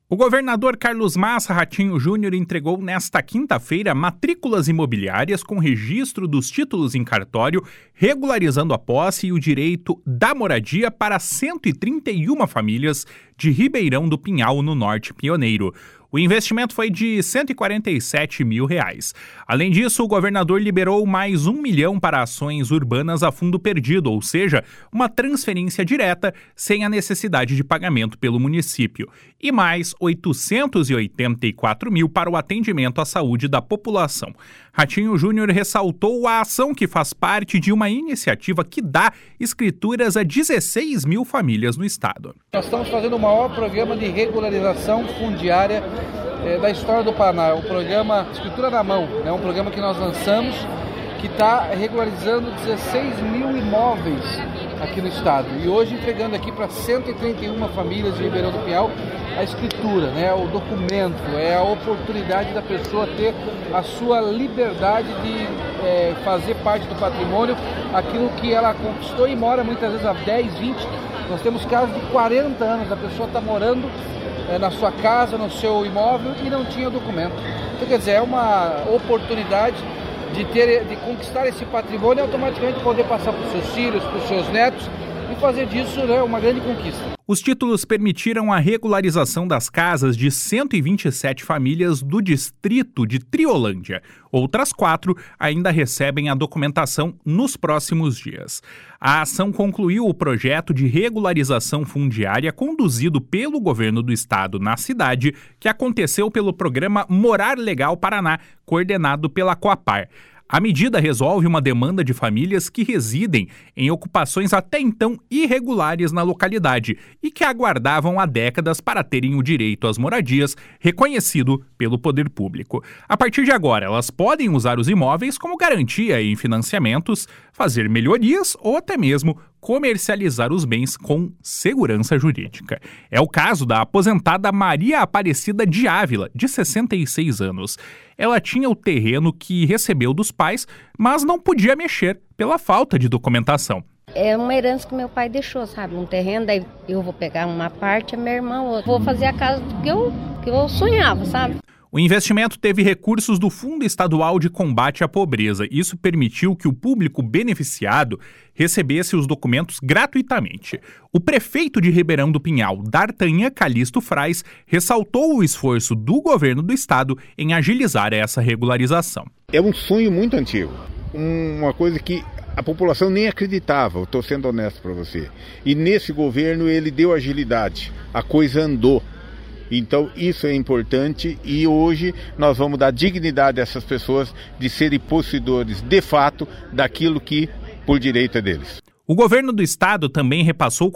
O governador Carlos Massa Ratinho Júnior entregou nesta quinta-feira matrículas imobiliárias com registro dos títulos em cartório, regularizando a posse e o direito da moradia para 131 famílias de Ribeirão do Pinhal, no Norte Pioneiro. O investimento foi de R$ 147 mil. Além disso, o governador liberou mais R$ 1 milhão para ações urbanas a fundo perdido, ou seja, uma transferência direta sem a necessidade de pagamento pelo município, e mais R$ 884 mil para o atendimento à saúde da população. Ratinho Júnior ressaltou a ação que faz parte de uma iniciativa que dá escrituras a 16 mil famílias no estado. Nós estamos fazendo o maior programa de regularização fundiária da história do Paraná. O programa Escritura na Mão, é um programa que nós lançamos que está regularizando 16 mil imóveis aqui no estado. E hoje entregando aqui para 131 famílias de Ribeirão do Pinhal a escritura, o documento, a oportunidade da pessoa ter a sua liberdade de fazer parte do patrimônio, aquilo que ela conquistou e mora muitas vezes há 10, 20. Nós temos casos de 40 anos, a pessoa está morando na sua casa, no seu imóvel e não tinha documento. Então, quer dizer, é uma oportunidade de conquistar esse patrimônio e automaticamente poder passar para os seus filhos, para os seus netos e fazer disso uma grande conquista. Os títulos permitiram a regularização das casas de 127 famílias do distrito de Triolândia. Outras 4 ainda recebem a documentação nos próximos dias. A ação concluiu o projeto de regularização fundiária conduzido pelo governo do estado na cidade, que aconteceu pelo programa Morar Legal Paraná, coordenado pela Coapar. A medida resolve uma demanda de famílias que residem em ocupações até então irregulares na localidade e que aguardavam há décadas para terem o direito às moradias reconhecido pelo poder público. A partir de agora, elas podem usar os imóveis como garantia em financiamentos, fazer melhorias ou até mesmo comercializar os bens com segurança jurídica. É o caso da aposentada Maria Aparecida de Ávila, de 66 anos. Ela tinha o terreno que recebeu dos pais, mas não podia mexer pela falta de documentação. É uma herança que meu pai deixou, sabe? Um terreno, daí eu vou pegar uma parte, a minha irmã outra. Vou fazer a casa que eu sonhava, sabe? O investimento teve recursos do Fundo Estadual de Combate à Pobreza. Isso permitiu que o público beneficiado recebesse os documentos gratuitamente. O prefeito de Ribeirão do Pinhal, D'Artagnan Calixto Frais, ressaltou o esforço do governo do estado em agilizar essa regularização. É um sonho muito antigo, uma coisa que a população nem acreditava, eu estou sendo honesto para você. E nesse governo ele deu agilidade, a coisa andou. Então isso é importante e hoje nós vamos dar dignidade a essas pessoas de serem possuidores de fato daquilo que por direito é deles. O governo do estado também repassou R$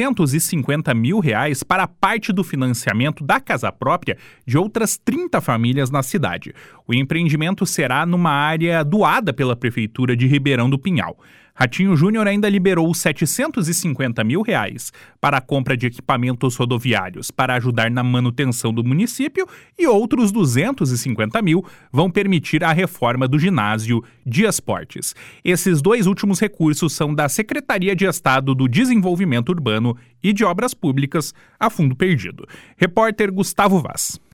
450 mil para parte do financiamento da casa própria de outras 30 famílias na cidade. O empreendimento será numa área doada pela Prefeitura de Ribeirão do Pinhal. Ratinho Júnior ainda liberou R$ 750 mil para a compra de equipamentos rodoviários para ajudar na manutenção do município e outros 250 mil vão permitir a reforma do ginásio de esportes. Esses 2 últimos recursos são da Secretaria de Estado do Desenvolvimento Urbano e de Obras Públicas, a fundo perdido. Repórter Gustavo Vaz.